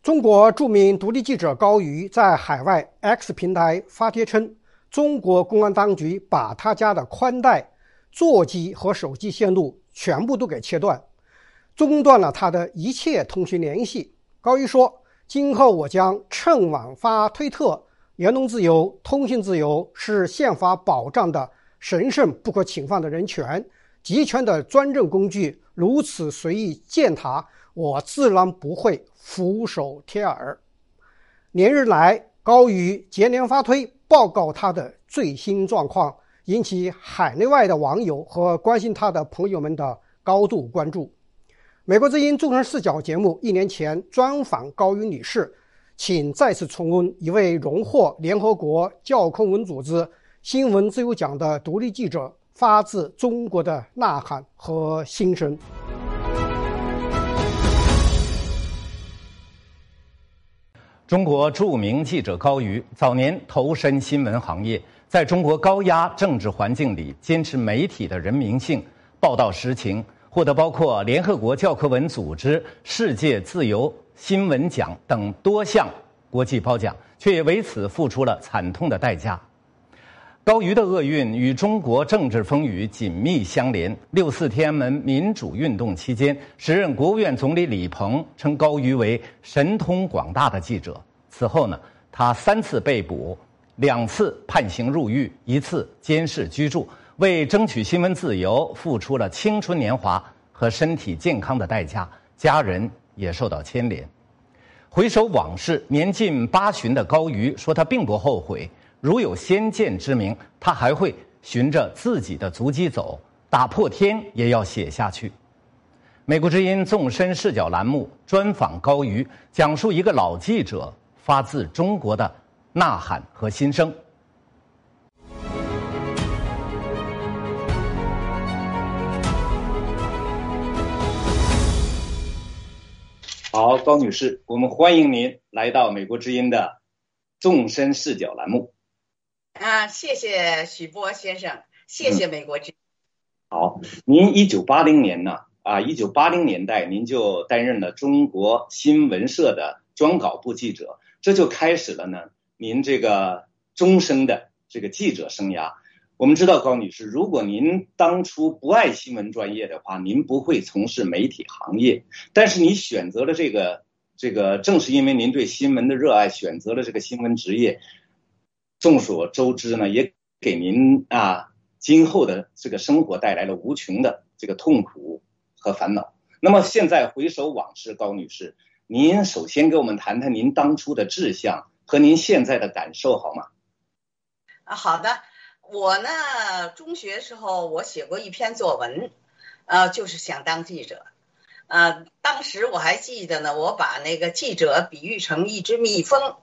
中国著名独立记者高瑜在海外 X 平台发帖称，中国公安当局把他家的宽带、座机和手机线路全部都给切断，中断了他的一切通讯联系。高瑜说，今后我将趁晚发推特，言论自由、通信自由是宪法保障的神圣不可侵犯的人权，集权的专政工具如此随意践踏，我自然不会俯首帖耳。连日来，高瑜接连发推报告他的最新状况，引起海内外的网友和关心他的朋友们的高度关注。美国之音纵深视角节目1年前专访高瑜女士，请再次重温一位荣获联合国教科文组织新闻自由奖的独立记者发自中国的呐喊和心声。 中国著名记者高瑜早年投身新闻行业，在中国高压政治环境里坚持媒体的人民性，报道实情，获得包括联合国教科文组织世界自由新闻奖等多项国际褒奖，却也为此付出了惨痛的代价。高瑜的厄运与中国政治风雨紧密相连。6·4天安门民主运动期间，时任国务院总理李鹏称高瑜为神通广大的记者。此后呢，他3次被捕，2次判刑入狱，1次监视居住，为争取新闻自由付出了青春年华和身体健康的代价，家人也受到牵连。回首往事，年近80的高瑜说他并不后悔，如有先见之明，他还会循着自己的足迹走，打破天也要写下去。美国之音纵深视角栏目专访高瑜，讲述一个老记者发自中国的呐喊和心声。好，高女士，我们欢迎您来到美国之音的纵深视角栏目。 谢谢许波先生，谢谢美国之音。 好，您1980年呢，1980年代您就担任了中国新闻社的专稿部记者，这就开始了呢您这个终生的这个记者生涯。我们知道高女士，如果您当初不爱新闻专业的话，您不会从事媒体行业，但是你选择了这个正是因为您对新闻的热爱，选择了这个新闻职业，众所周知呢，也给您今后的这个生活带来了无穷的这个痛苦和烦恼。那么现在回首往事，高女士，您首先给我们谈谈您当初的志向和您现在的感受好吗？ 好的，我呢中学时候我写过一篇作文，就是想当记者。当时我还记得呢，我把那个记者比喻成一只蜜蜂，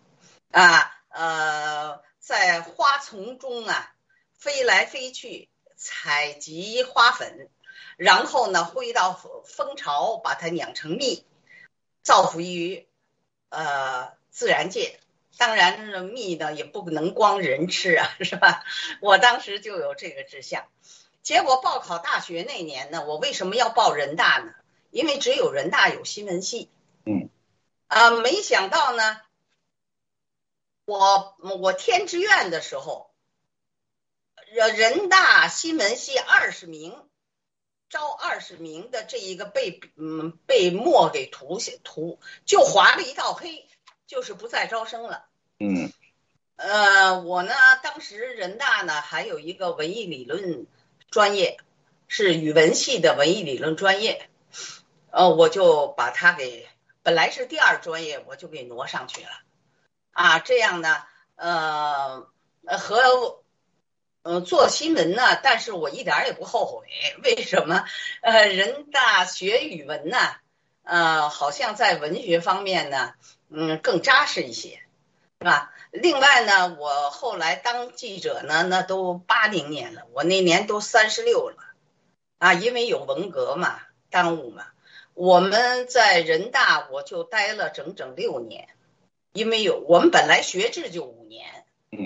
在花丛中飞来飞去，采集花粉，然后呢挥到蜂巢，把它酿成蜜，造福于自然界。当然蜜呢也不能光人吃是吧？我当时就有这个志向。结果报考大学那年呢，我为什么要报人大呢？因为只有人大有新闻系。没想到呢，我填志愿的时候，人大新闻系20名招20名的这一个被墨给涂就划了一道黑，就是不再招生了。我呢当时人大呢还有一个文艺理论专业，是语文系的文艺理论专业，我就把它本来是第2专业，我就给挪上去了。这样呢做新闻呢，但是我一点也不后悔。为什么？人大学语文呢，好像在文学方面呢更扎实一些，是吧？另外呢，我后来当记者呢，那都80年了，我那年都36了因为有文革嘛，耽误嘛。我们在人大我就待了整整6年，因为我们本来学制就5年。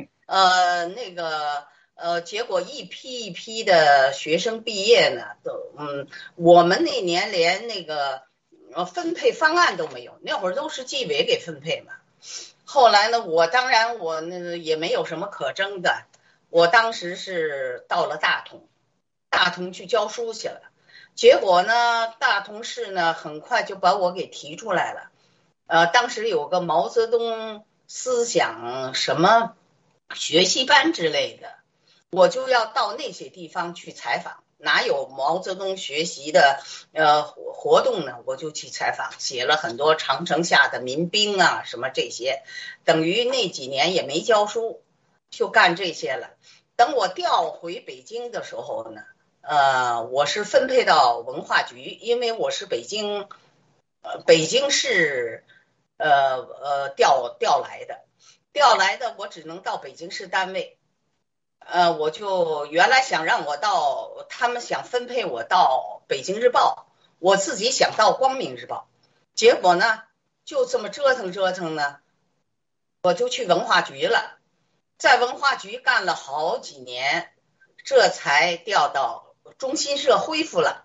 结果一批一批的学生毕业呢，我们那年连那个分配方案都没有，那会儿都是纪委给分配嘛。后来呢，当然我那个也没有什么可争的，我当时是到了大同去教书去了。结果呢，大同市呢很快就把我给提出来了。当时有个毛泽东思想什么学习班之类的，我就要到那些地方去采访。哪有毛泽东学习的活动呢？我就去采访，写了很多长城下的民兵啊什么这些，等于那几年也没教书，就干这些了。等我调回北京的时候呢，我是分配到文化局，因为我是北京市调来的，我只能到北京市单位。我就原来想让我到，他们想分配我到北京日报，我自己想到光明日报，结果呢就这么折腾呢，我就去文化局了，在文化局干了好几年，这才调到中新社恢复了。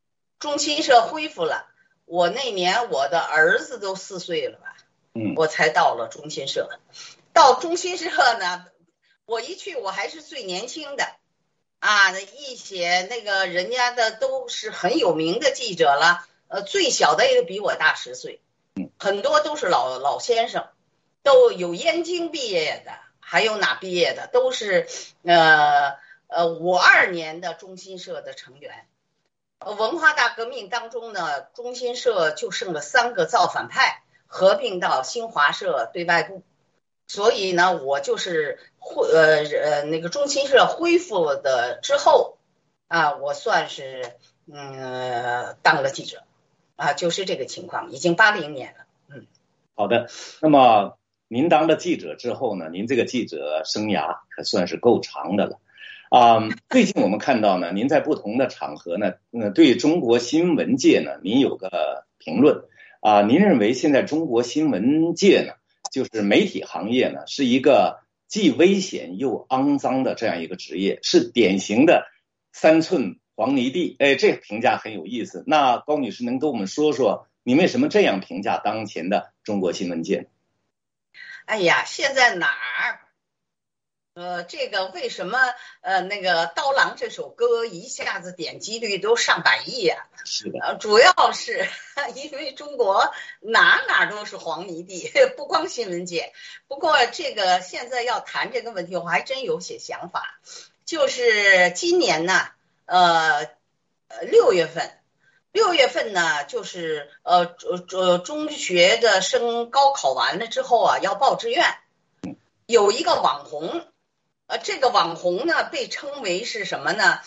我那年我的儿子都4岁了吧，我才到了中新社。到中新社呢，我一去我还是最年轻的一写那个人家的都是很有名的记者了，最小的也比我大10岁，很多都是老先生，都有燕京毕业的，还有哪毕业的，都是52年的中新社的成员。文化大革命当中呢，中新社就剩了3个造反派，合并到新华社对外部。所以呢，我就是那个中新社恢复的之后我算是当了记者就是这个情况，已经80年了。 好的，那么您当了记者之后呢，您这个记者生涯可算是够长的了。最近我们看到呢，您在不同的场合呢，对中国新闻界呢，您有个评论您认为现在中国新闻界呢，就是媒体行业呢，是一个既危险又肮脏的这样一个职业，是典型的3寸黄泥地。这个评价很有意思。那高女士能跟我们说说，你为什么这样评价当前的中国新闻界？ 哎呀，现在哪儿？这个为什么那个《刀郎》这首歌一下子点击率都上百亿呀？ 是的， 主要是因为中国哪都是黄泥地，不光新闻界。不过这个现在要谈这个问题，我还真有些想法。就是今年呢，6月份呢，就是中学的生高考完了之后要报志愿，有一个网红。这个网红呢被称为是什么呢？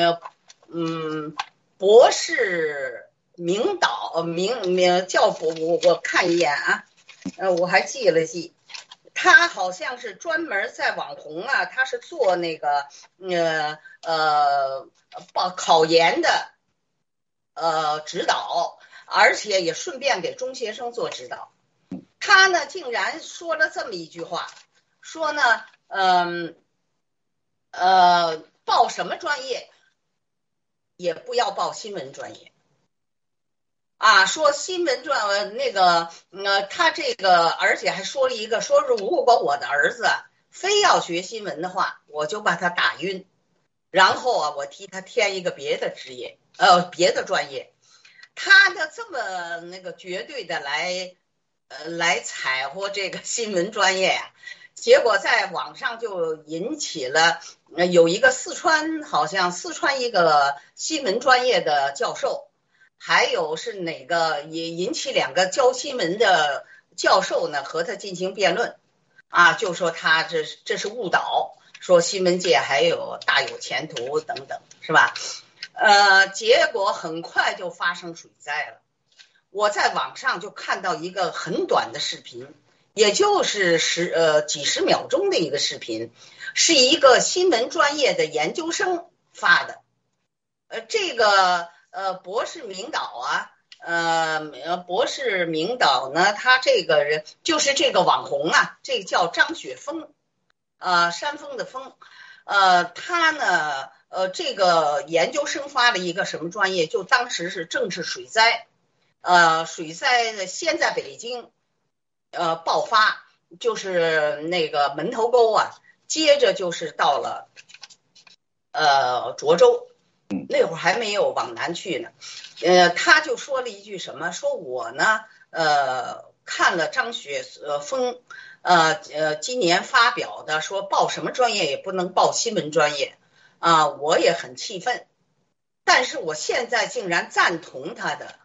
博士名导叫我看一眼我还记了记，他好像是专门在网红他是做那个考研的指导，而且也顺便给中学生做指导。他呢竟然说了这么一句话，说呢报什么专业也不要报新闻专业说新闻他这个而且还说了一个，说如果我的儿子非要学新闻的话，我就把他打晕，然后我替他添一个别的职业别的专业。他的这么那个绝对的来踩和这个新闻专业结果在网上就引起了有一个好像四川一个新闻专业的教授，还有是哪个也引起2个教新闻的教授呢和他进行辩论就说他这是误导，说新闻界还有大有前途等等，是吧？结果很快就发生水灾了。我在网上就看到一个很短的视频，也就是几十秒钟的一个视频，是一个新闻专业的研究生发的。这个博士名导呢，他这个人就是这个网红这个叫张雪峰山峰的峰。他呢这个研究生发了一个什么专业，就当时是政治水灾。 水灾先在北京爆发，就是那个门头沟啊，接着就是到了涿州，那会儿还没有往南去呢。他就说了一句什么，说我呢看了张雪峰今年发表的说报什么专业也不能报新闻专业啊，我也很气愤，但是我现在竟然赞同他的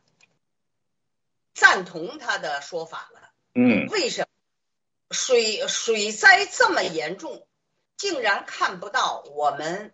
说法了。为什么水灾这么严重，竟然看不到我们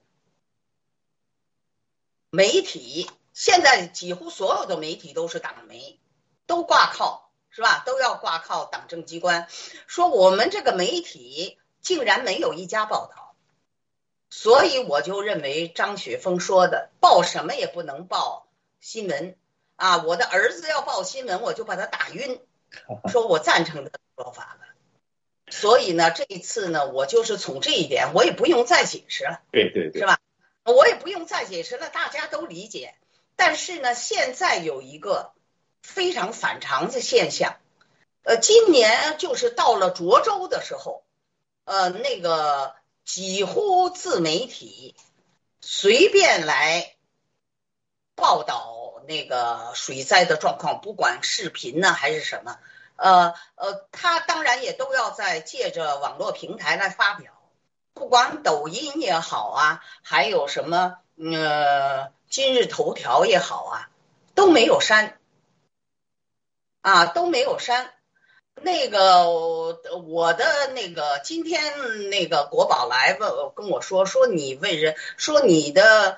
媒体？现在几乎所有的媒体都是党媒，都挂靠，是吧？都要挂靠党政机关。说我们这个媒体竟然没有一家报道，所以我就认为张雪峰说的报什么也不能报新闻啊！我的儿子要报新闻，我就把他打晕。说我赞成他的说法了。所以呢，这一次呢，我就是从这一点，我也不用再解释了， 对对对， 是吧？我也不用再解释了，大家都理解。但是呢，现在有一个非常反常的现象，今年就是到了涿州的时候，那个几乎自媒体随便来报道那个水灾的状况，不管视频呢还是什么，他当然也都要在借着网络平台来发表，不管抖音也好啊，还有什么今日头条也好啊，都没有删啊，都没有删。那个我的那个今天那个国宝来问跟我说你为人说你的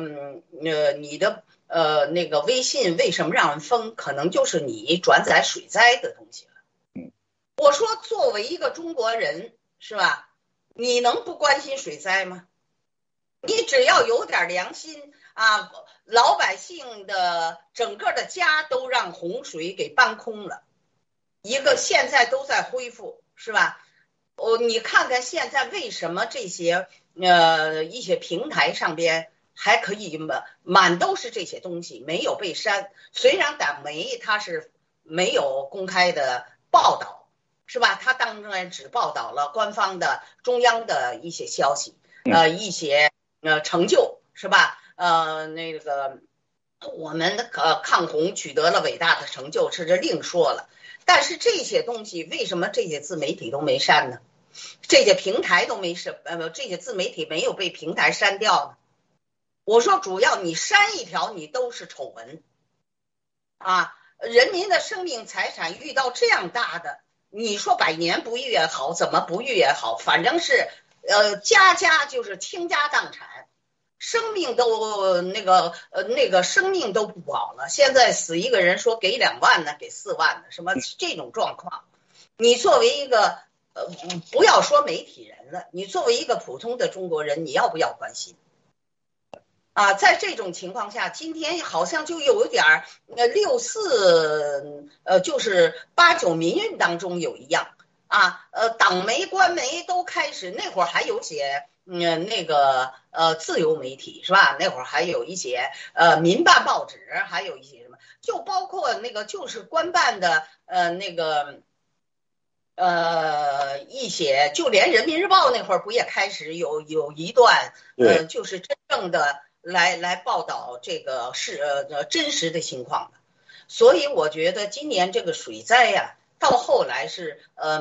那个微信为什么让人封，可能就是你转载水灾的东西了。我说作为一个中国人，是吧？你能不关心水灾吗？你只要有点良心啊，老百姓的整个的家都让洪水给搬空了，一个现在都在恢复，是吧？你看看现在为什么这些一些平台上边还可以满都是这些东西，没有被删。虽然党媒它是没有公开的报道，是吧？它当然只报道了官方的中央的一些消息，一些成就，是吧？那个我们的抗洪取得了伟大的成就，这另说了。但是这些东西为什么这些自媒体都没删呢？这些平台都没删，这些自媒体没有被平台删掉呢？我说主要你删一条，你都是丑闻啊！人民的生命财产遇到这样大的，你说百年不遇也好，怎么不遇也好，反正是家家就是倾家荡产。生命都那个生命都不保了，现在死一个人说给2万呢，给4万呢，什么这种状况，你作为一个不要说媒体人了，你作为一个普通的中国人，你要不要关心啊？在这种情况下，今天好像就有点6·4就是8·9民运当中有一样啊，党媒官媒都开始，那会儿还有些那个自由媒体，是吧？那会儿还有一些民办报纸，还有一些什么，就包括那个就是官办的那个一些，就连人民日报那会儿不也开始有一段就是真正的来报道这个是真实的情况的。所以我觉得今年这个水灾呀，到后来是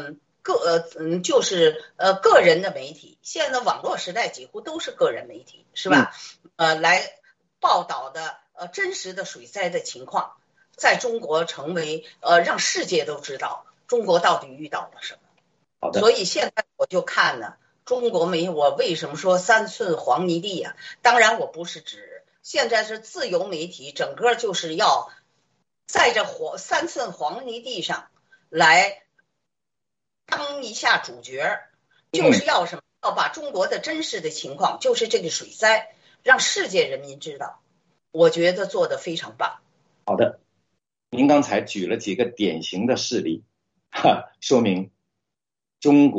就是个人的媒体，现在网络时代几乎都是个人媒体，是吧？来报道的真实的水灾的情况，在中国成为让世界都知道中国到底遇到了什么。 好的。 所以现在我就看呢，中国媒体，我为什么说3寸黄泥地啊？当然我不是指现在是自由媒体，整个就是要在这3寸黄泥地上来当一下主角，就是要什么？要把中国的真实的情况，就是这个水灾，让世界人民知道。我觉得做得非常棒。 好的，您刚才举了几个典型的事例，说明中国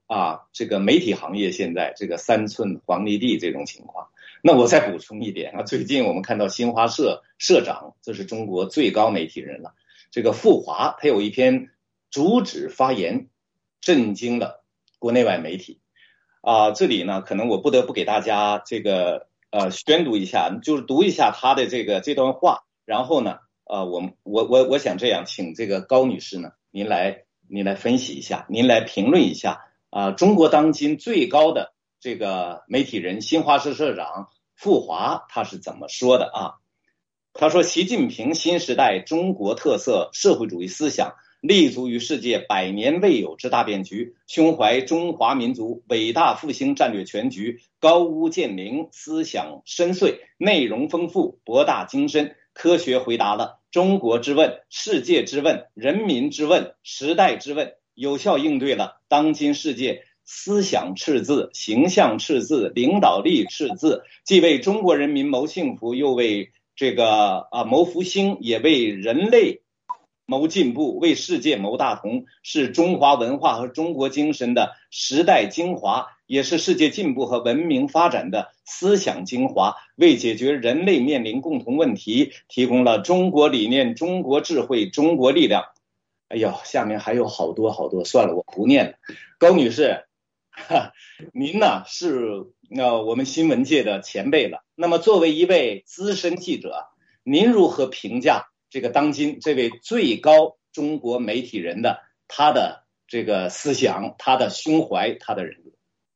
这个媒体行业现在这个3寸黄泥地这种情况。那我再补充一点啊，最近我们看到新华社社长，这是中国最高媒体人了，这个傅华，他有一篇主旨发言，震惊了国内外媒体这里呢，可能我不得不给大家这个宣读一下，就是读一下他的这段话，然后呢，我想这样，请这个高女士呢，您来分析一下，您来评论一下中国当今最高的这个媒体人新华社社长傅华他是怎么说的啊？他说，习近平新时代中国特色社会主义思想立足于世界100年未有之大变局，胸怀中华民族伟大复兴战略全局，高屋建瓴，思想深邃，内容丰富，博大精深，科学回答了中国之问、世界之问、人民之问、时代之问，有效应对了当今世界思想赤字、形象赤字、领导力赤字，既为中国人民谋幸福，又为这个谋复兴，也为人类谋进步，为世界谋大同，是中华文化和中国精神的时代精华，也是世界进步和文明发展的思想精华，为解决人类面临共同问题提供了中国理念、中国智慧、中国力量。哎呦，下面还有好多好多，算了，我不念了。高女士，您呢是我们新闻界的前辈了，那么作为一位资深记者，您如何评价这个当今这位最高中国媒体人的他的这个思想、他的胸怀、他的人格？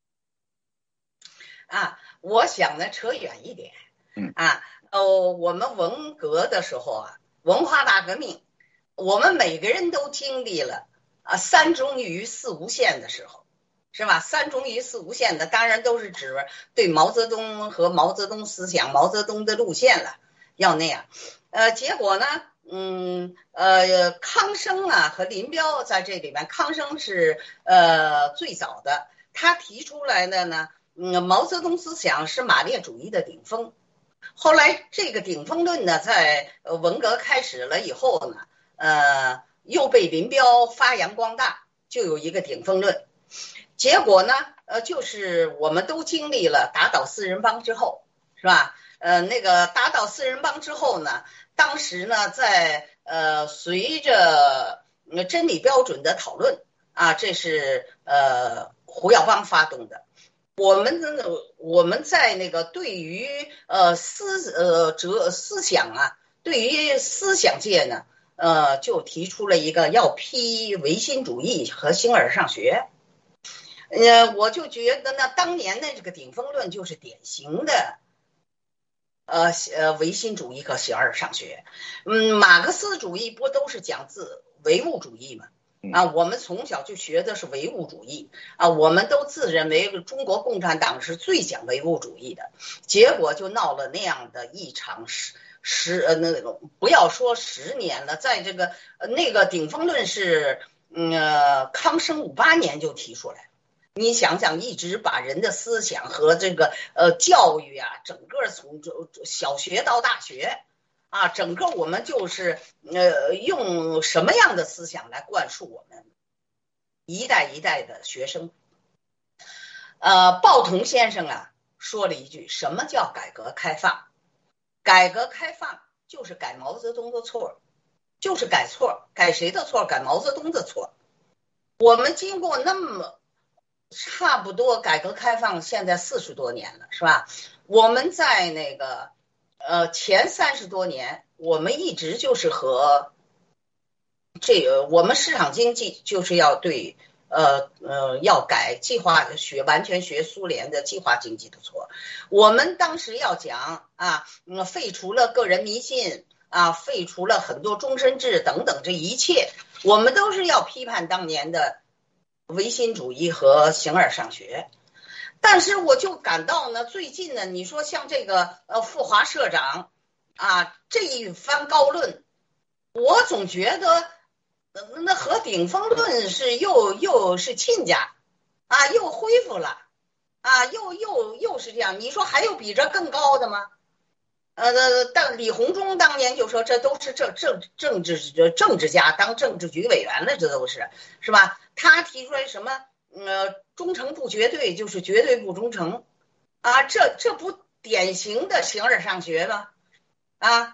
我想呢扯远一点我们文革的时候文化大革命，我们每个人都经历了3忠于4无限的时候，是吧？3忠于4无限的当然都是指对毛泽东和毛泽东思想、毛泽东的路线了，要那样。结果呢，康生和林彪在这里面，康生是最早的，他提出来的呢，毛泽东思想是马列主义的顶峰。后来这个顶峰论呢，在文革开始了以后呢，又被林彪发扬光大，就有一个顶峰论。结果呢，就是我们都经历了打倒四人帮之后，是吧？那个打倒四人帮之后呢，当时呢，在随着真理标准的讨论这是胡耀邦发动的。我们在那个对于思想对于思想界呢，就提出了一个要批唯心主义和形而上学。我就觉得呢，当年的这个顶峰论就是典型的唯心主义和形而上学。马克思主义不都是讲自唯物主义吗？我们从小就学的是唯物主义我们都自认为中国共产党是最讲唯物主义的，结果就闹了那样的一场不要说10年了，在这个那个顶峰论是康生58年就提出来。你想想，一直把人的思想和这个教育整个从小学到大学整个我们就是用什么样的思想来灌输我们一代一代的学生。鲍同先生说了一句，什么叫改革开放？改革开放就是改毛泽东的错，就是改错。改谁的错？改毛泽东的错。我们经过那么差不多改革开放现在40多年了，是吧？我们在那个前30多年，我们一直就是和这个我们市场经济就是要对要改计划完全学苏联的计划经济的错。我们当时要讲废除了个人迷信废除了很多终身制等等，这一切我们都是要批判当年的唯心主义和形而上学。但是我就感到呢，最近呢，你说像这个傅华社长这一番高论，我总觉得那和顶峰论是又是亲家又恢复了又是这样。你说还有比这更高的吗？李鸿忠当年就说这都是政治家当政治局委员了，这都是吧？他提出来什么忠诚不绝对就是绝对不忠诚啊，这不典型的形而上学吗？啊，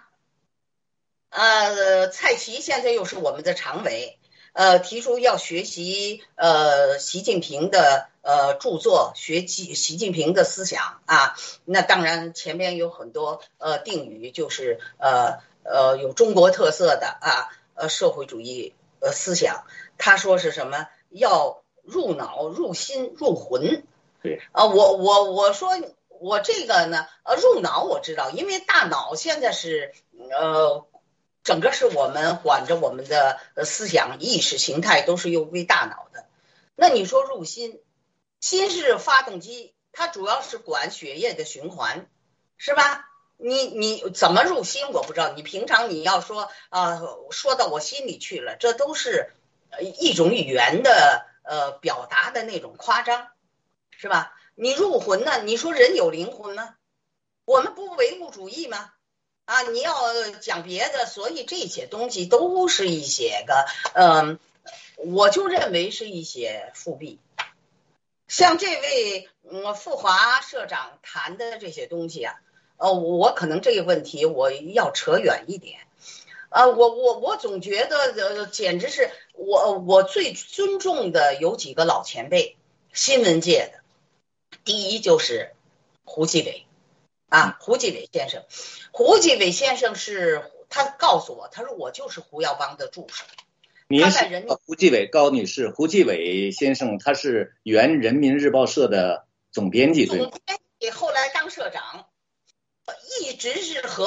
蔡奇现在又是我们的常委，提出要学习习近平的著作，学习近平的思想啊。那当然前面有很多定语，就是有中国特色的啊社会主义思想。他说是什么？要入脑、入心、入魂。 对啊，我说我这个呢，入脑我知道，因为大脑现在是整个是我们管着我们的思想意识形态都是由归大脑的。那你说入心，心是发动机，它主要是管血液的循环，是吧？你怎么入心我不知道，你平常你要说说到我心里去了，这都是一种语言的表达的那种夸张，是吧？你入魂呢？你说人有灵魂吗？我们不唯物主义吗？啊，你要讲别的，所以这些东西都是一些个，我就认为是一些复辟。像这位富华社长谈的这些东西啊，我可能这个问题我要扯远一点。我总觉得简直是我最尊重的有几个老前辈，新闻界的。第一就是胡继伟胡继伟先生。胡继伟先生是他告诉我，他说我就是胡耀邦的助手。 您是胡继伟高女士，胡继伟先生他是原人民日报社的总编辑，对吗？ 总编辑后来当社长，一直是和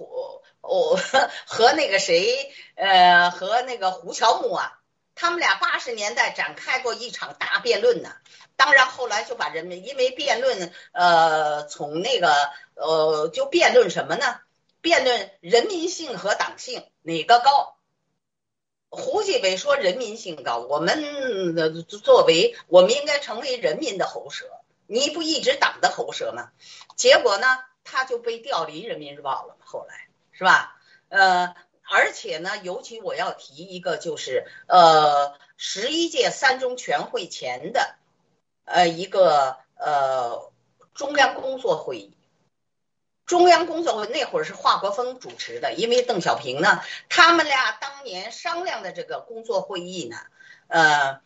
那个谁和那个胡乔木啊，他们俩80年代展开过一场大辩论呢。当然后来就把人民因为辩论从那个就辩论什么呢？辩论人民性和党性哪个高？胡继伟说人民性高，我们作为我们应该成为人民的喉舌，你不一直党的喉舌吗？结果呢，他就被调离人民日报了，后来是吧？而且呢，尤其我要提一个，就是11届3中全会前的一个中央工作会议。中央工作会那会儿是华国锋主持的，因为邓小平呢，他们俩当年商量的这个工作会议呢，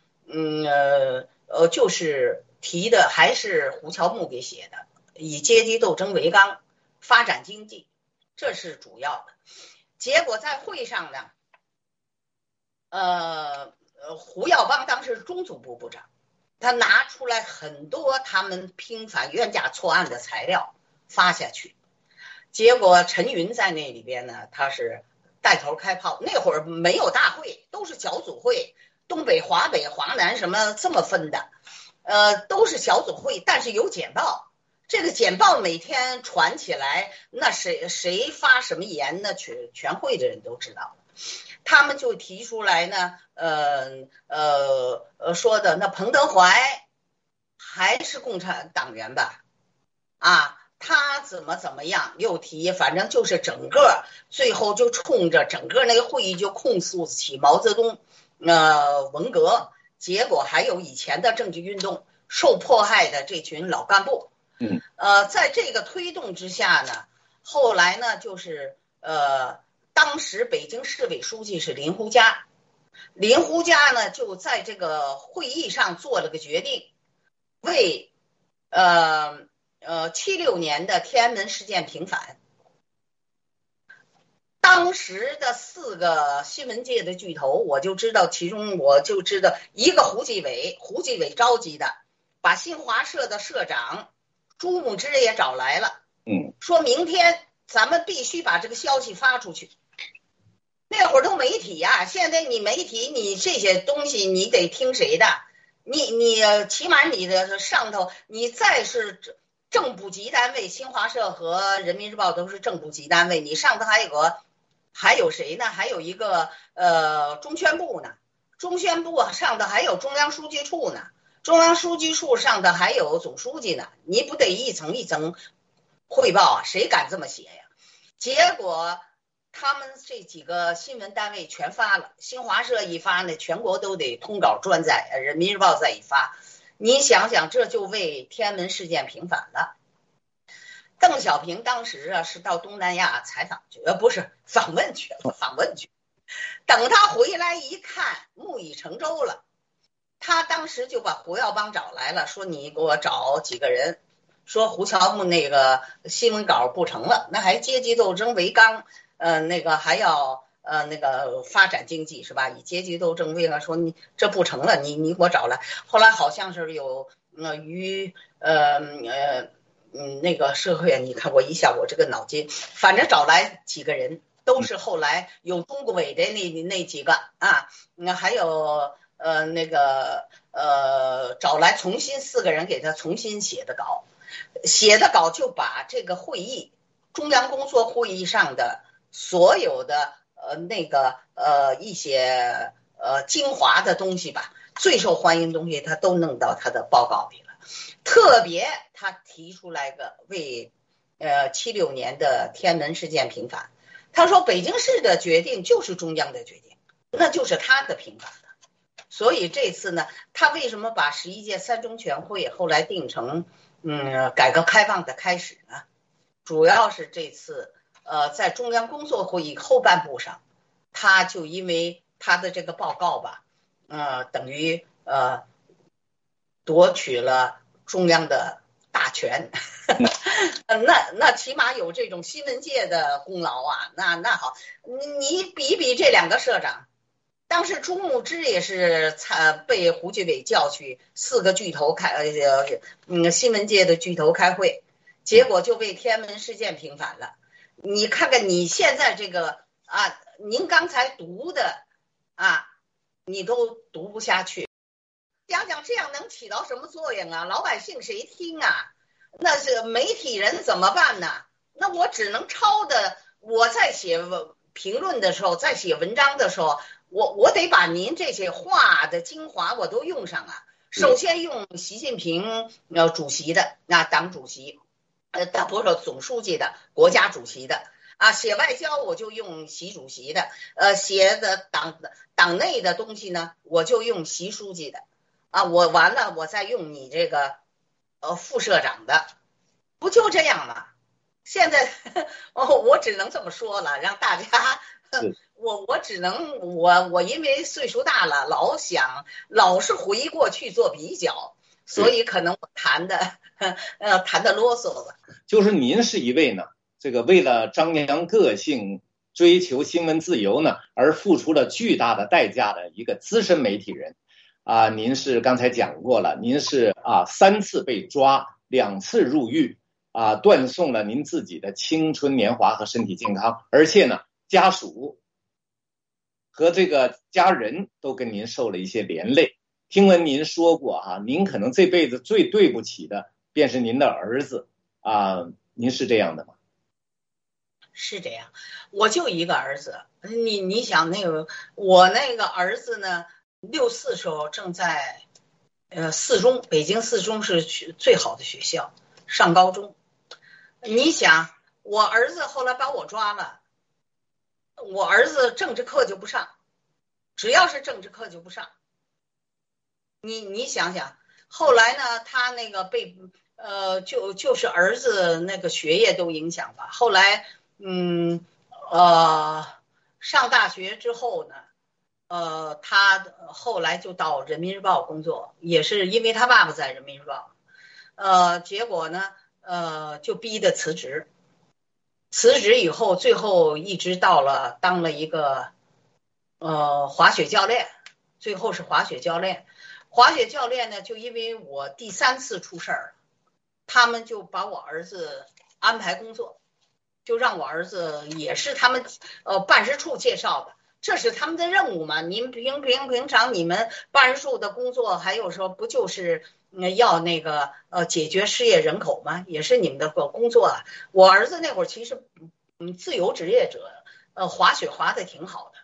就是提的还是胡乔木给写的，以阶级斗争为纲，发展经济，这是主要的。结果在会上呢，胡耀邦当时是中组部部长，他拿出来很多他们平反冤假错案的材料发下去。结果陈云在那里边呢，他是带头开炮。那会儿没有大会，都是小组会，东北、华北、华南什么这么分的，都是小组会，但是有简报。这个简报每天传起来，那谁发什么言呢？全会的人都知道了。他们就提出来呢，说的那彭德怀还是共产党员吧？他怎么样又提，反正就是整个最后就冲着整个那个会议就控诉起毛泽东文革，结果还有以前的政治运动受迫害的这群老干部。在这个推动之下呢，后来呢就是当时北京市委书记是林胡家呢就在这个会议上做了个决定，为76年的天安门事件平反。当时的4个新闻界的巨头，我就知道，其中我就知道一个胡继伟召集的，把新华社的社长朱牧之也找来了，说明天咱们必须把这个消息发出去。那会儿都媒体啊，现在你媒体你这些东西你得听谁的？你起码你的上头你再是正部级单位，新华社和人民日报都是正部级单位，你上头还有谁呢？还有一个中宣部呢，中宣部上头还有中央书记处呢，中央书记处上头还有总书记呢，你不得一层一层汇报啊？谁敢这么写呀？结果他们这几个新闻单位全发了，新华社一发呢，全国都得通稿转载，人民日报再一发，你想想，这就为天安门事件平反了。邓小平当时啊是到东南亚采访去，不是访问去了，访问去。等他回来一看，木已成舟了。他当时就把胡耀邦找来了，说你给我找几个人，说胡乔木那个新闻稿不成了，那还阶级斗争为纲，那个还要那个发展经济是吧？以阶级斗争为纲，说你这不成了，你给我找来。后来好像是有那个社会，你看我一下我这个脑筋，反正找来几个人，都是后来有中国委的那几个啊，还有找来重新4个人给他重新写的稿，就把这个会议中央工作会议上的所有的一些精华的东西吧，最受欢迎的东西他都弄到他的报告里了。特别他提出来个为76年的天安门事件平反，他说北京市的决定就是中央的决定，那就是他的平反的。所以这次呢，他为什么把11届3中全会后来定成改革开放的开始呢？主要是这次在中央工作会议后半部上，他就因为他的这个报告吧，等于夺取了中央的大权，那起码有这种新闻界的功劳啊。那好，你比比这2个社长，当时朱牧之也是被胡锦伟叫去4个巨头新闻界的巨头开会，结果就为天安门事件平反了。你看看你现在这个啊，您刚才读的啊，你都读不下去。讲讲这样能起到什么作用啊？老百姓谁听啊？那是媒体人怎么办呢？那我只能抄的，我在写评论的时候，在写文章的时候，我得把您这些话的精华我都用上啊。首先用习近平主席的党主席，不是总书记的国家主席的啊，写外交我就用习主席的，写的党内的东西呢，我就用习书记的。啊，我完了，我再用你这个副社长的，不就这样吗？现在我只能这么说了，让大家我只能我因为岁数大了，老是回过去做比较，所以可能我谈的啰嗦了。 就是您是一位呢，这个为了张扬个性、追求新闻自由呢，而付出了巨大的代价的一个资深媒体人。您是刚才讲过了，您是3次被抓，2次入狱，断送了您自己的青春年华和身体健康，而且呢，家属和这个家人都跟您受了一些连累。听闻您说过您可能这辈子最对不起的便是您的儿子您是这样的吗？ 是这样，我就一个儿子，你想我那个儿子呢，64时候正在4中，北京4中是最好的学校，上高中。你想我儿子后来把我抓了，我儿子政治课就不上，只要是政治课就不上。你想想，后来呢他那个被就是儿子那个学业都影响吧。后来上大学之后呢，他后来就到人民日报工作，也是因为他爸爸在人民日报，结果呢，就逼得辞职以后，最后一直当了一个滑雪教练，最后是滑雪教练。滑雪教练呢，就因为我第3次出事儿，他们就把我儿子安排工作，就让我儿子也是他们办事处介绍的。这是他们的任务嘛？您平常你们办事处的工作，还有说不就是要那个解决失业人口吗？也是你们的工作啊。我儿子那会儿其实自由职业者，滑雪滑得挺好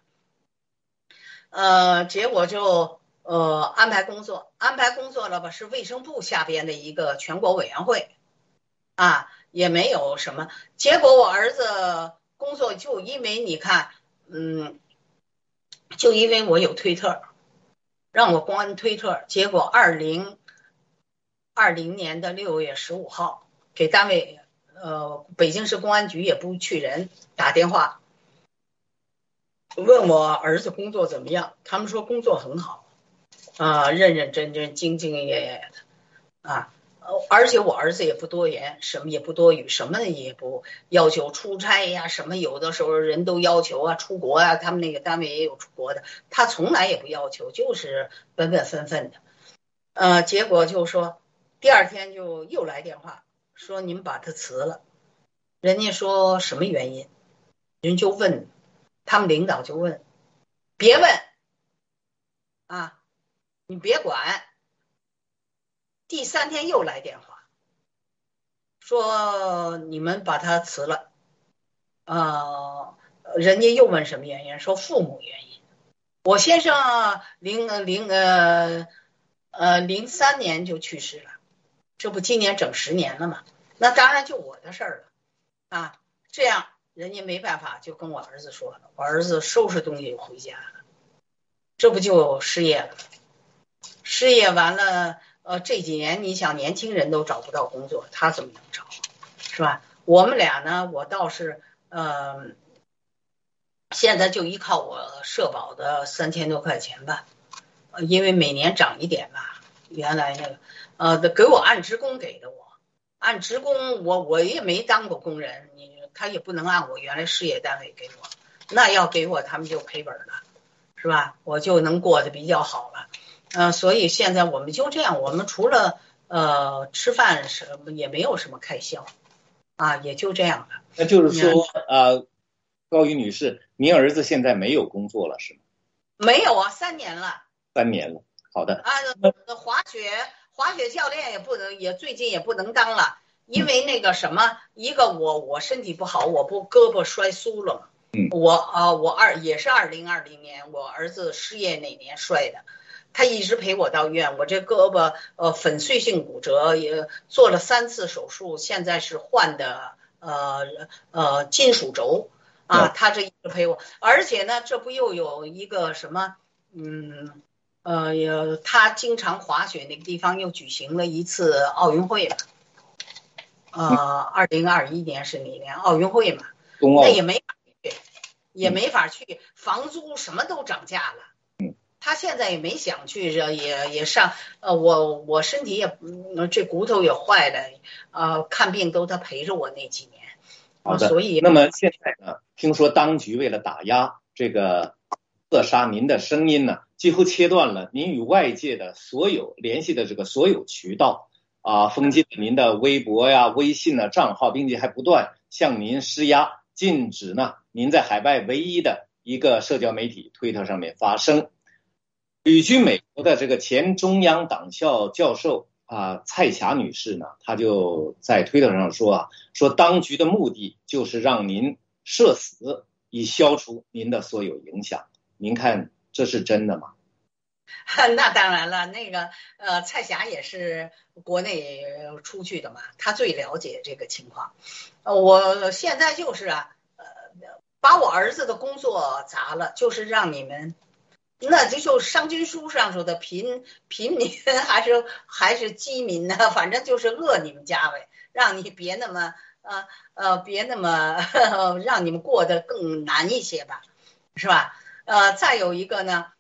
的，结果就安排工作了吧？是卫生部下边的一个全国委员会也没有什么。结果我儿子工作就因为你看，就因为我有推特，让我关推特，结果2020年的6月15号给单位北京市公安局也不去人打电话，问我儿子工作怎么样，他们说工作很好，认认真真、兢兢业业的啊。而且我儿子也不多言，什么也不多语，什么也不要求出差呀，什么有的时候人都要求啊出国啊，他们那个单位也有出国的，他从来也不要求，就是本本分分的。结果就说第二天就又来电话说你们把他辞了，人家说什么原因，人就问，他们领导就问，别问啊，你别管。第3天又来电话说你们把他辞了，人家又问什么原因，说父母原因。我先生03年就去世了，这不今年整10年了嘛，那当然就我的事儿了啊。这样人家没办法，就跟我儿子说了，我儿子收拾东西就回家了，这不就失业了，失业完了。这几年你想年轻人都找不到工作，他怎么能找，是吧？我们俩呢，我倒是现在就依靠我社保的3000多块钱吧，因为每年涨一点吧，原来那个给我按职工给的，我按职工我也没当过工人，他也不能按我原来事业单位给我，那要给我他们就赔本了，是吧？我就能过得比较好了。所以现在我们就这样，我们除了吃饭什么也没有什么开销啊，也就这样了。 那就是说高瑜女士，您儿子现在没有工作了是吗？ 没有啊，3年了。 3年了，好的。 滑雪教练也最近也不能当了，因为那个什么，一个我身体不好，我不胳膊摔酥了嘛。也是2020年我儿子失业那年摔的。他一直陪我到医院，我这胳膊粉碎性骨折，也做了3次手术，现在是换的金属轴啊。他这一直陪我，而且呢，这不又有一个什么他经常滑雪那个地方又举行了一次奥运会嘛，2021年是哪年奥运会嘛，那也没法去，房租什么都涨价了。他现在也没想去，也上我身体也这骨头也坏了，看病都他陪着我那几年。 好的， 所以那么现在呢，听说当局为了打压这个扼杀您的声音呢，几乎切断了您与外界的所有联系的这个所有渠道封禁了您的微博呀、微信的账号，并且还不断向您施压，禁止呢您在海外唯一的一个社交媒体推特上面发声。旅居美国的这个前中央党校教授蔡霞女士呢，她就在推特上说说当局的目的就是让您社死，以消除您的所有影响。您看这是真的吗？ 那当然了，那个蔡霞也是国内出去的嘛，她最了解这个情况。我现在就是把我儿子的工作砸了，就是让你们。那这就商君书上说的贫民还是饥民呢，反正就是饿你们家呗，让你别那么让你们过得更难一些吧，是吧？再有一个呢，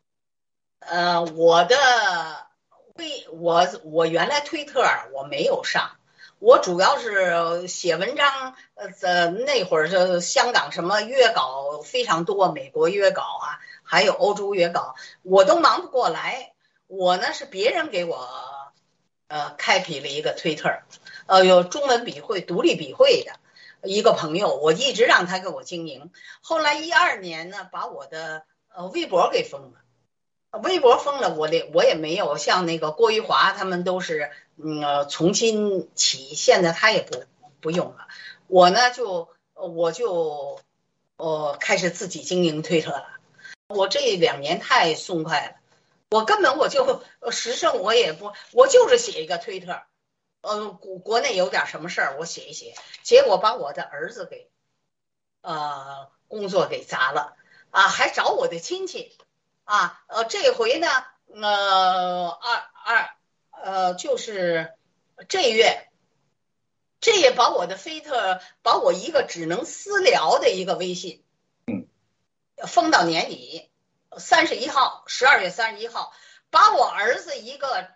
我原来推特我没有上，我主要是写文章，那会儿是香港什么约稿非常多，美国约稿还有欧洲约稿，我都忙不过来。我呢是别人给我开辟了一个推特，有中文笔会、独立笔会的一个朋友，我一直让他给我经营。后来12年呢，把我的微博给封了。微博封了，我也没有像那个郭玉华他们都是重新起，现在他也不用了。我呢我就开始自己经营推特了。我这2年太松快了，我根本我就时政我也不，我就是写一个推特，国内有点什么事儿我写一写，结果把我的儿子工作给砸了啊，还找我的亲戚啊，这回呢，就是这月把我的推特，把我一个只能私聊的一个微信，封到年底31号，12月31号，把我儿子一个，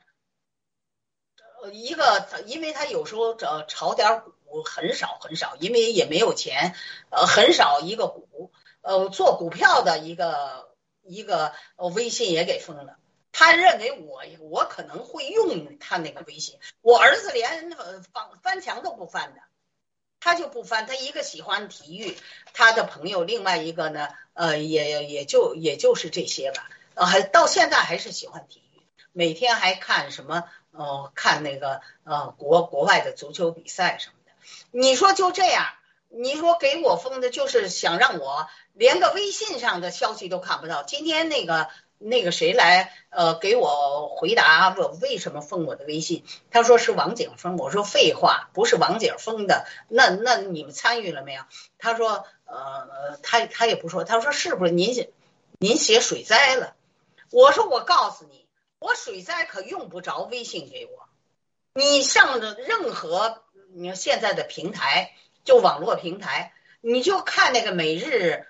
因为他有时候炒点股很少，因为也没有钱，很少一个股，做股票的一个微信也给封了。他认为我可能会用他那个微信，我儿子连翻墙都不翻的，他就不翻。他一个喜欢体育，他的朋友另外一个呢，也就是这些吧，到现在还是喜欢体育，每天还看什么看那个国外的足球比赛什么的。你说就这样，你说给我封的就是想让我连个微信上的消息都看不到。今天那个谁来给我回答我为什么封我的微信，他说是王景封，我说废话，不是王景封的，那你们参与了没有？他说他也不说，他说是不是您写水灾了？我说我告诉你，我水灾可用不着微信给我，你上的任何你现在的平台，就网络平台，你就看那个每日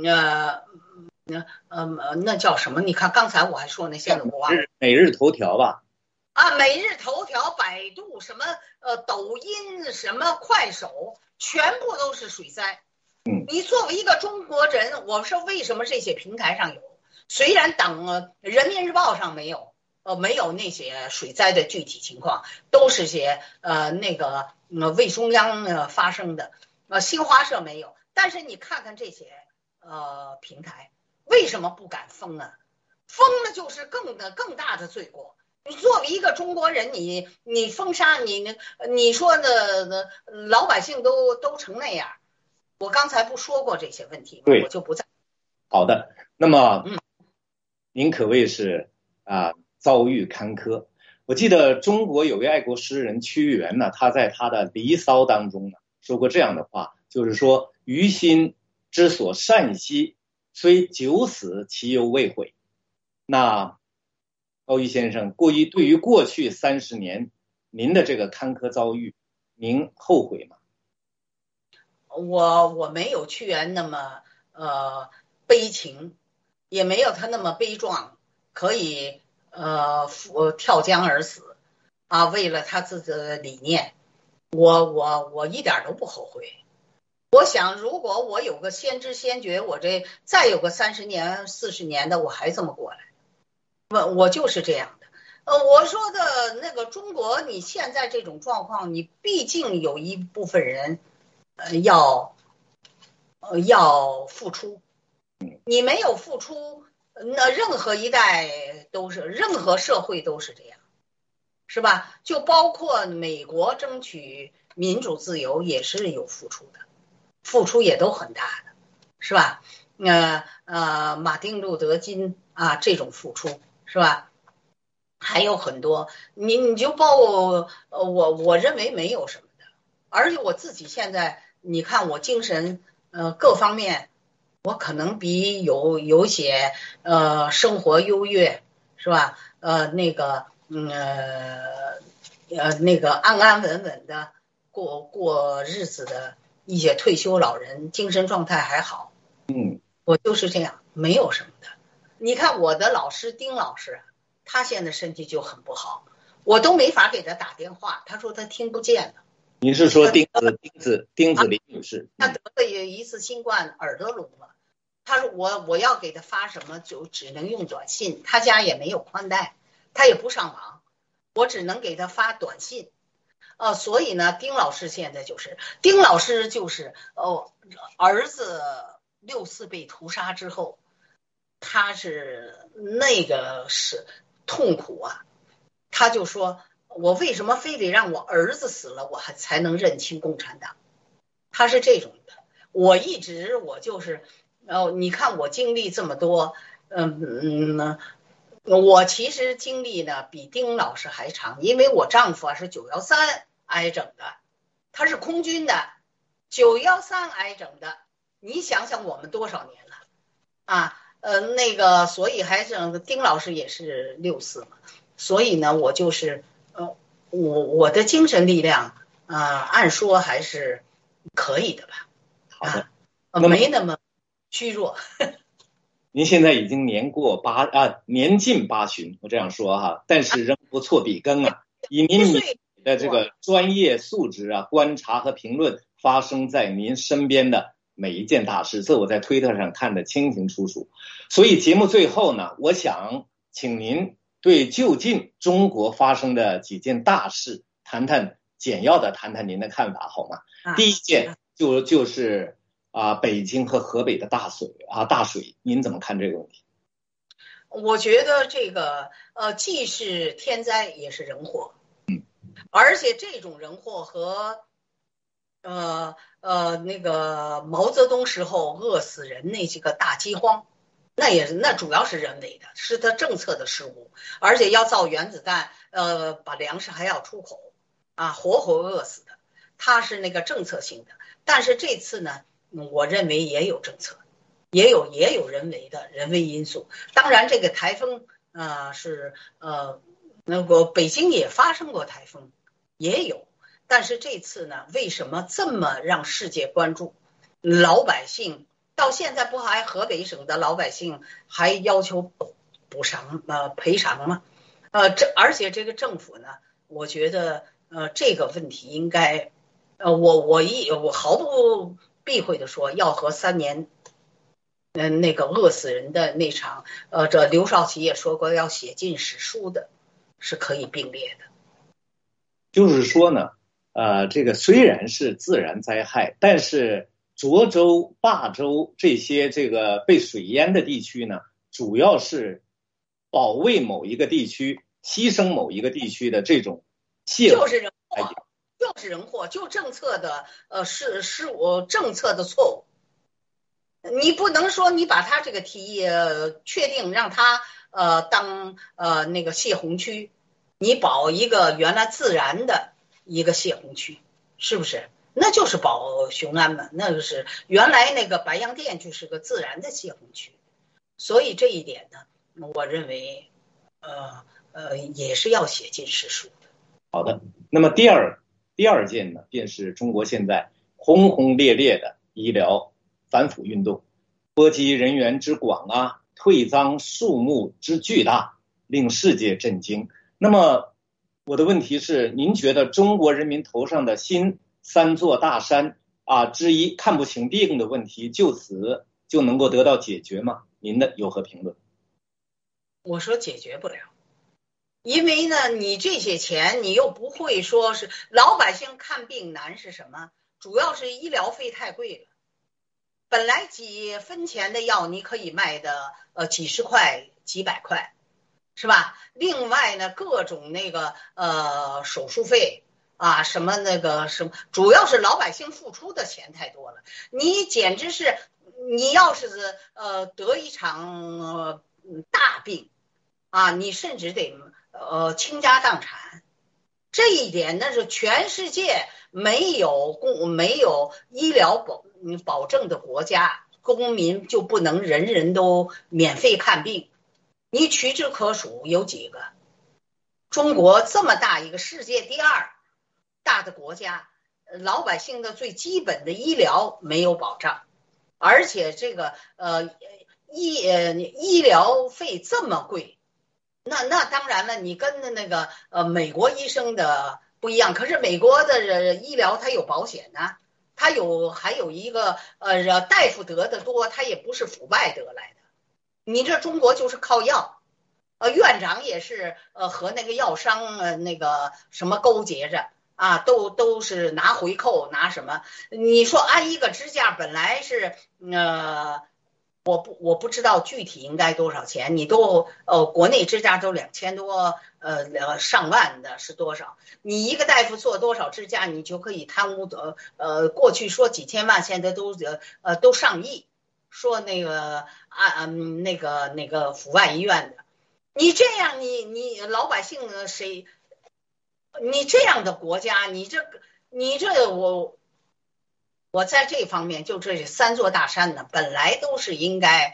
那叫什么？你看刚才我还说那，现在我忘了。 每日头条吧。 啊，每日头条、百度什么抖音什么快手，全部都是水灾。你作为一个中国人，我说为什么这些平台上有？虽然人民日报上没有那些水灾的具体情况，都是些为中央发生的，新华社没有。但是你看看这些平台。为什么不敢封啊？封了就是更大的罪过。你作为一个中国人，你封杀你说的老百姓都成那样。我刚才不说过这些问题吗？ 对， 我就不再。 好的，那么您可谓是遭遇坎坷。我记得中国有位爱国诗人屈原呢，他在他的《离骚》当中呢说过这样的话，就是说于心之所善兮，虽九死其犹未悔。那高瑜先生，对于过去30年您的这个坎坷遭遇，您后悔吗？ 我没有屈原那么悲情，也没有他那么悲壮，可以跳江而死啊，为了他自己的理念，我一点都不后悔。我想，如果我有个先知先觉，我这再有个30年、40年的，我还这么过来。我就是这样的。我说的那个中国，你现在这种状况，你毕竟有一部分人，要付出。你没有付出，那任何一代都是，任何社会都是这样，是吧？就包括美国争取民主自由也是有付出的。付出也都很大的，是吧？马丁路德金啊，这种付出是吧？还有很多，你就我认为没有什么的，而且我自己现在，你看我精神各方面，我可能比有些生活优越，是吧？那个安安稳稳的过日子的。一些退休老人精神状态还好，我就是这样，没有什么的。你看我的老师丁老师，他现在身体就很不好，我都没法给他打电话，他说他听不见了。 你是说丁子霖女士？ 他得了一次新冠，耳朵聋了。他说我要给他发什么，就只能用短信，他家也没有宽带，他也不上网，我只能给他发短信。所以呢，丁老师现在丁老师儿子6·4被屠杀之后，他是那个是痛苦啊，他就说我为什么非得让我儿子死了，我才能认清共产党？他是这种的。我就是你看我经历这么多，我其实经历呢比丁老师还长，因为我丈夫是9·13挨整的，他是空军的，9·13挨整的， 你想想我们多少年了啊？所以还是丁老师也是64嘛，所以呢，我就是我的精神力量按说还是可以的吧？ 好的， 没那么虚弱。 您现在已经年近80，我这样说哈，但是仍不错笔耕啊。以您的这个专业素质观察和评论发生在您身边的每一件大事，这我在推特上看得清清楚楚。所以节目最后呢，我想请您对就近中国发生的几件大事简要的谈谈您的看法好吗？第一件就是北京和河北的大水，您怎么看这个问题？ 我觉得这个既是天灾也是人祸，而且这种人祸和那个毛泽东时候饿死人那几个大饥荒，那主要是人为的，是他政策的失误，而且要造原子弹，把粮食还要出口活活饿死的，他是那个政策性的。但是这次呢，我认为也有政策，也有人为因素。当然这个台风是那个北京也发生过台风，也有。但是这次呢，为什么这么让世界关注？老百姓到现在不还河北省的老百姓还要求赔偿吗？而且这个政府呢，我觉得这个问题应该我毫不避讳的说，要和3年那个饿死人的那场这刘少奇也说过要写进史书的，是可以并列的。 就是说呢，这个虽然是自然灾害，但是涿州、霸州这些这个被水淹的地区呢，主要是保卫某一个地区、牺牲某一个地区的这种就是人祸，就政策的政策的错误。你不能说你把他这个提议确定让他当那个泄洪区，你保一个原来自然的一个泄洪区，是不是？那就是保雄安嘛，那个是原来那个白洋淀就是个自然的泄洪区，所以这一点呢，我认为也是要写进史书的。 好的，那么第二件呢，便是中国现在轰轰烈烈的医疗反腐运动，波及人员之广退赃数目之巨大，令世界震惊。那么我的问题是，您觉得中国人民头上的新3座大山之一看不清病的问题，就此就能够得到解决吗？您的有何评论？ 我说解决不了，因为呢，你这些钱你又不会说是老百姓看病难是什么？主要是医疗费太贵了。本来几分钱的药你可以卖的几十块、几百块，是吧？另外呢，各种那个手术费什么那个什么，主要是老百姓付出的钱太多了。你简直是，你要是得一场大病你甚至得倾家荡产。这一点那是全世界没有医疗保证的国家，公民就不能人人都免费看病。你屈指可数有几个？中国这么大一个世界第2大的国家，老百姓的最基本的医疗没有保障，而且这个医疗费这么贵。那当然了，你跟那个美国医生的不一样，可是美国的医疗它有保险它还有一个大夫得的多，他也不是腐败得来的。你这中国就是靠药，院长也是和那个药商那个什么勾结着都是拿回扣拿什么？你说安一个支架本来是我不知道具体应该多少钱，你都国内支架都2000多上万的是多少？你一个大夫做多少支架，你就可以贪污过去说几千万，现在都上亿，说那个那个阜外医院的，你这样你老百姓谁？你这样的国家，你这我在这方面就这3座大山呢，本来都是应该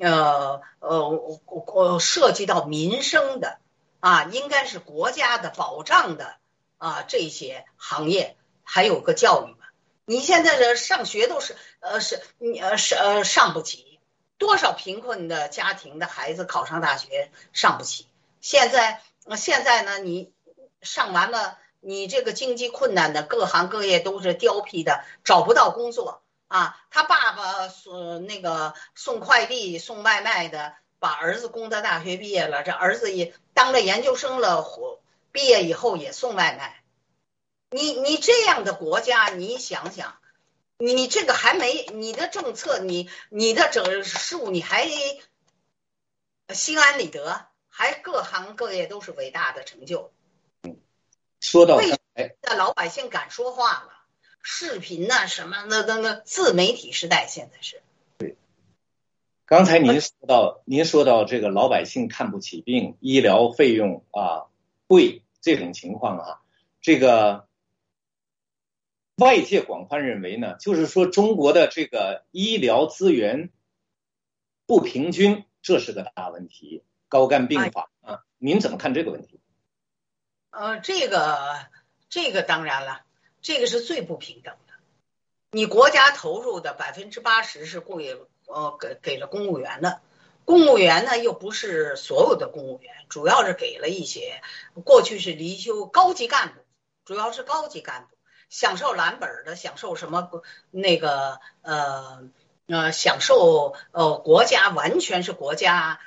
涉及到民生的啊，应该是国家的保障的啊，这些行业还有个教育嘛。你现在的上学都是上不起，多少贫困的家庭的孩子考上大学上不起。现在呢，你上完了，你这个经济困难的各行各业都是凋敝的，找不到工作啊。他爸爸送快递送外卖的，把儿子供到大学毕业了，这儿子也当了研究生了，毕业以后也送外卖。你这样的国家，你想想，你这个还没你的政策，你的整事务你还心安理得，还各行各业都是伟大的成就。 说到为什么老百姓敢说话了？视频呐、什么那自媒体时代现在是。 对，刚才您说到这个老百姓看不起病，医疗费用贵这种情况啊，这个外界广泛认为呢，就是说中国的这个医疗资源不平均，这是个大问题，高干病法啊，您怎么看这个问题？ 这个当然了，这个是最不平等的。你国家投入的80%是给了公务员的，公务员呢又不是所有的公务员，主要是给了一些过去是离休高级干部，主要是高级干部享受蓝本的，享受什么享受国家完全是国家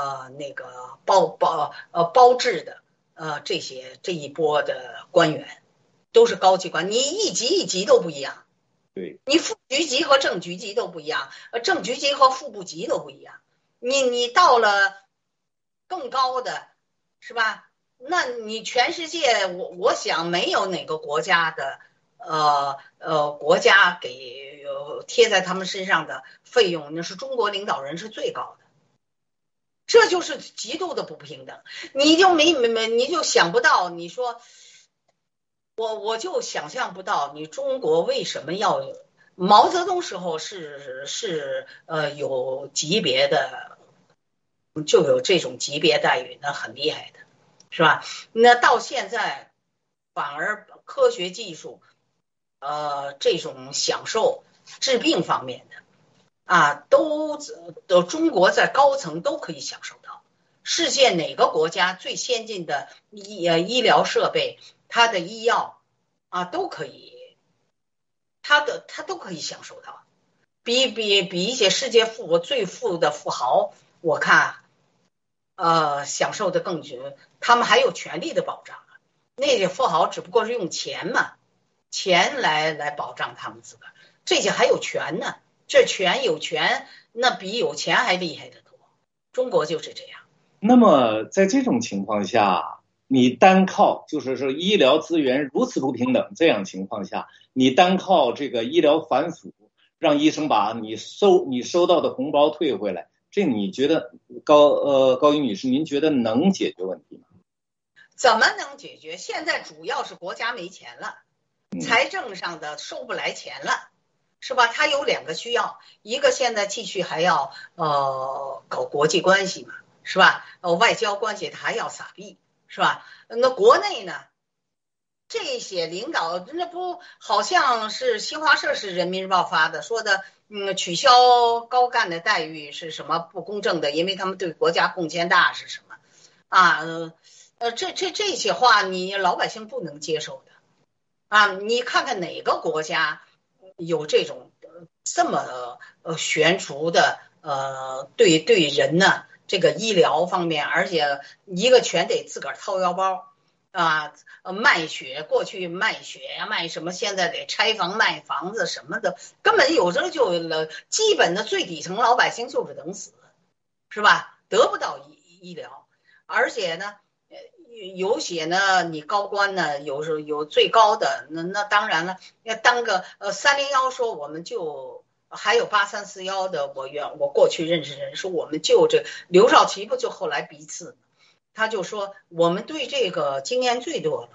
包制的。这一波的官员都是高级官，你一级一级都不一样， 对， 你副局级和正局级都不一样，正局级和副部级都不一样，你到了更高的，是吧？那你全世界我想没有哪个国家的国家给贴在他们身上的费用，那是中国领导人是最高的。这就是极度的不平等，你就想不到，你说我就想象不到，你中国为什么要毛泽东时候是有级别的，就有这种级别待遇，那很厉害的，是吧？那到现在反而科学技术这种享受治病方面的。都中国在高层都可以享受到，世界哪个国家最先进的医疗设备，它的医药都可以，它都可以享受到，比一些世界最富的富豪，我看享受的更均，他们还有权利的保障那些富豪只不过是用钱来保障他们自个儿，这些还有权呢。这有权，那比有钱还厉害得多。中国就是这样。 那么在这种情况下，你单靠就是说医疗资源如此不平等这样情况下，你单靠这个医疗反腐，让医生把你收到的红包退回来，这你觉得高瑜女士，您觉得能解决问题吗？ 怎么能解决？现在主要是国家没钱了，财政上的收不来钱了。是吧？他有2个需要，一个现在继续还要搞国际关系嘛，是吧？外交关系他还要撒币，是吧？那国内呢，这些领导那不好像是新华社是人民日报发的，说的取消高干的待遇是什么不公正的，因为他们对国家贡献大是什么这些话你老百姓不能接受的你看看哪个国家有这种这么悬殊的对人呢这个医疗方面，而且一个全得自个儿掏腰包卖血，过去卖血呀卖什么，现在得拆房卖房子什么的，根本有时候就基本的最底层老百姓就是等死，是吧？得不到医疗，而且呢有些呢，你高官呢，有最高的，那当然了，要当个301说我们就还有8341的，我过去认识人说我们就这刘少奇不就后来逼刺，他就说我们对这个经验最多了，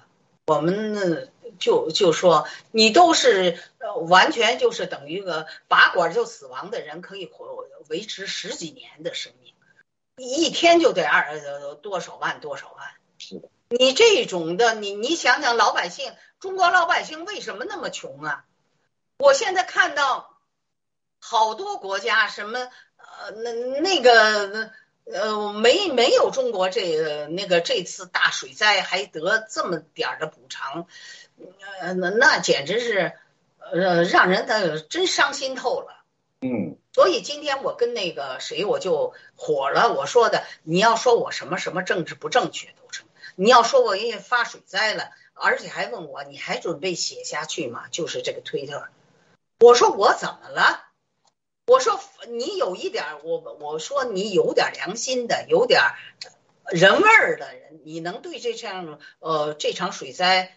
我们就说你都是完全就是等于个拔管就死亡的人，可以维持10几年的生命，一天就得多少万。 是的， 你这种的，你想想老百姓，中国老百姓为什么那么穷啊？我现在看到好多国家什么没有中国这次大水灾还得这么点的补偿，那简直是让人真伤心透了。所以今天我跟那个谁我就火了，我说的你要说我什么政治不正确都成，你要说我因为发水灾了，而且还问我你还准备写下去吗？就是这个推特，我说我怎么了？我说你有一点，我说你有点良心的，有点人味儿的人，你能对这场水灾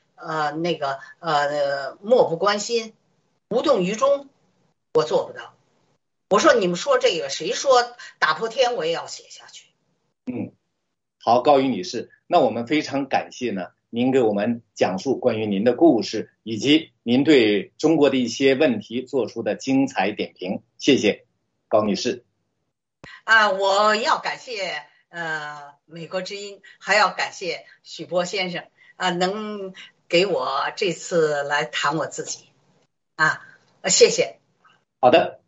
漠不关心，无动于衷，我做不到。我说你们说这个，谁说打破天我也要写下去。 好，高瑜女士，那我们非常感谢呢，您给我们讲述关于您的故事，以及您对中国的一些问题做出的精彩点评，谢谢高女士。 我要感谢美国之音，还要感谢许波先生能给我这次来谈我自己谢谢。 好的。